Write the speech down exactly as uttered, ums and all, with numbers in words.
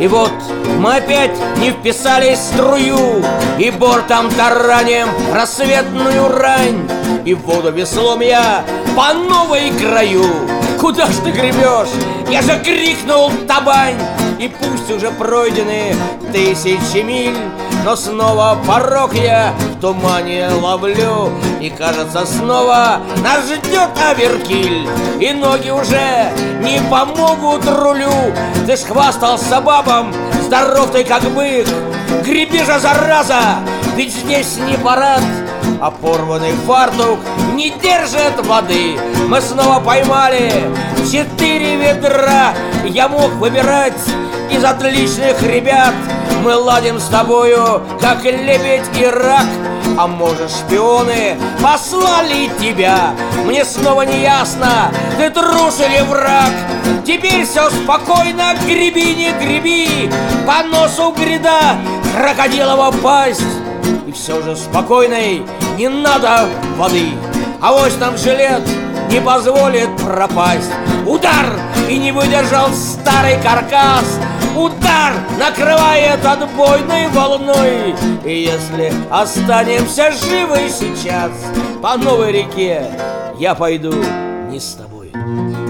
И вот мы опять не вписались в струю, и бортом тараним рассветную рань, и в воду веслом я по новой краю. Куда ж ты гребешь? Я же крикнул: табань! И пусть уже пройдены тысячи миль, но снова порог я в тумане ловлю, и кажется, снова нас ждет Аверкиль. И ноги уже не помогут рулю. Ты ж хвастался бабам, здоров ты как бык. Греби же, зараза, ведь здесь не парад, а порванный фартук не держит воды. Мы снова поймали четыре ведра. Я мог выбирать из отличных ребят. Мы ладим с тобою, как лебедь и рак. А может, шпионы послали тебя? Мне снова не ясно, ты трус или враг. Теперь все спокойно, греби, не греби. По носу гряда крокодилова пасть. И все же спокойной, не надо воды. Авось нам жилет не позволит пропасть. Удар! И не выдержал старый каркас. Удар накрывает отбойной волной. И если останемся живы сейчас, по новой реке я пойду не с тобой.